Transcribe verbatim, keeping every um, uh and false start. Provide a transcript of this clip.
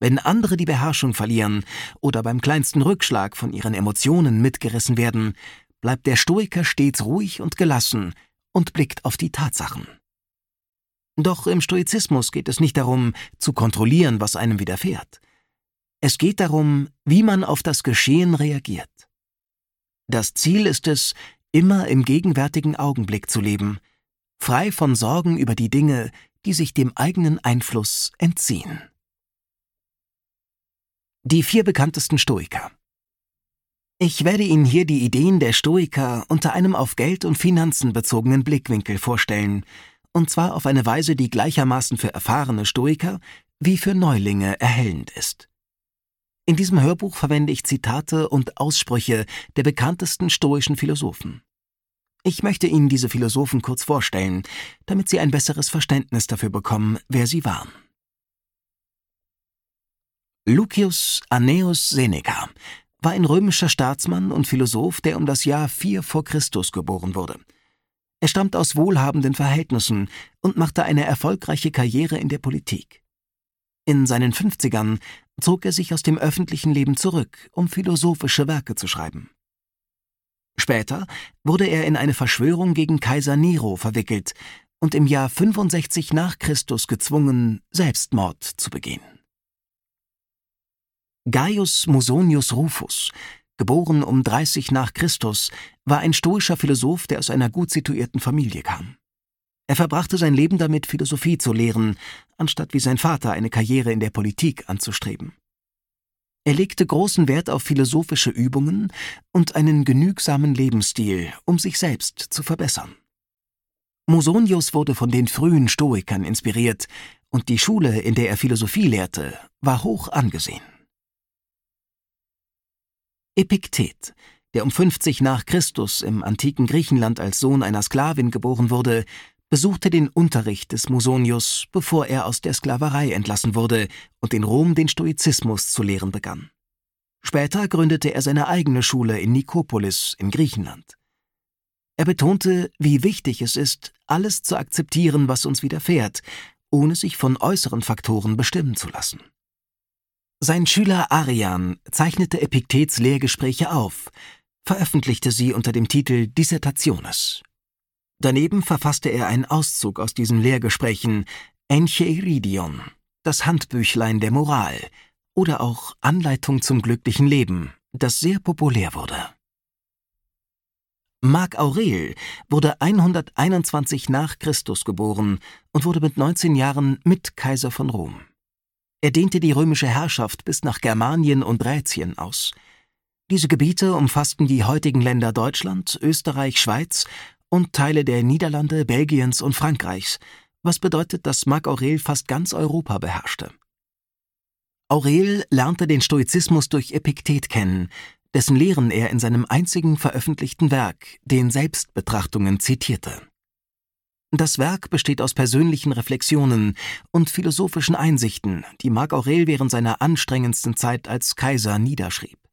Wenn andere die Beherrschung verlieren oder beim kleinsten Rückschlag von ihren Emotionen mitgerissen werden, bleibt der Stoiker stets ruhig und gelassen und blickt auf die Tatsachen. Doch im Stoizismus geht es nicht darum, zu kontrollieren, was einem widerfährt. Es geht darum, wie man auf das Geschehen reagiert. Das Ziel ist es, immer im gegenwärtigen Augenblick zu leben, frei von Sorgen über die Dinge, die sich dem eigenen Einfluss entziehen. Die vier bekanntesten Stoiker. Ich werde Ihnen hier die Ideen der Stoiker unter einem auf Geld und Finanzen bezogenen Blickwinkel vorstellen, und zwar auf eine Weise, die gleichermaßen für erfahrene Stoiker wie für Neulinge erhellend ist. In diesem Hörbuch verwende ich Zitate und Aussprüche der bekanntesten stoischen Philosophen. Ich möchte Ihnen diese Philosophen kurz vorstellen, damit Sie ein besseres Verständnis dafür bekommen, wer sie waren. Lucius Annaeus Seneca war ein römischer Staatsmann und Philosoph, der um das Jahr vier vor Christus geboren wurde. Er stammt aus wohlhabenden Verhältnissen und machte eine erfolgreiche Karriere in der Politik. In seinen Fünfzigern zog er sich aus dem öffentlichen Leben zurück, um philosophische Werke zu schreiben. Später wurde er in eine Verschwörung gegen Kaiser Nero verwickelt und im Jahr fünfundsechzig nach Christus gezwungen, Selbstmord zu begehen. Gaius Musonius Rufus, geboren um dreißig nach Christus, war ein stoischer Philosoph, der aus einer gut situierten Familie kam. Er verbrachte sein Leben damit, Philosophie zu lehren, anstatt wie sein Vater eine Karriere in der Politik anzustreben. Er legte großen Wert auf philosophische Übungen und einen genügsamen Lebensstil, um sich selbst zu verbessern. Musonius wurde von den frühen Stoikern inspiriert, und die Schule, in der er Philosophie lehrte, war hoch angesehen. Epiktet, der um fünfzig nach Christus im antiken Griechenland als Sohn einer Sklavin geboren wurde, besuchte den Unterricht des Musonius, bevor er aus der Sklaverei entlassen wurde und in Rom den Stoizismus zu lehren begann. Später gründete er seine eigene Schule in Nikopolis in Griechenland. Er betonte, wie wichtig es ist, alles zu akzeptieren, was uns widerfährt, ohne sich von äußeren Faktoren bestimmen zu lassen. Sein Schüler Arrian zeichnete Epiktets Lehrgespräche auf, veröffentlichte sie unter dem Titel Dissertationes. Daneben verfasste er einen Auszug aus diesen Lehrgesprächen, Encheiridion, das Handbüchlein der Moral, oder auch Anleitung zum glücklichen Leben, das sehr populär wurde. Marc Aurel wurde hunderteinundzwanzig nach Christus geboren und wurde mit neunzehn Jahren Mitkaiser von Rom. Er dehnte die römische Herrschaft bis nach Germanien und Rätien aus. Diese Gebiete umfassten die heutigen Länder Deutschland, Österreich, Schweiz und Teile der Niederlande, Belgiens und Frankreichs, was bedeutet, dass Marc Aurel fast ganz Europa beherrschte. Aurel lernte den Stoizismus durch Epiktet kennen, dessen Lehren er in seinem einzigen veröffentlichten Werk, den Selbstbetrachtungen, zitierte. Das Werk besteht aus persönlichen Reflexionen und philosophischen Einsichten, die Marc Aurel während seiner anstrengendsten Zeit als Kaiser niederschrieb.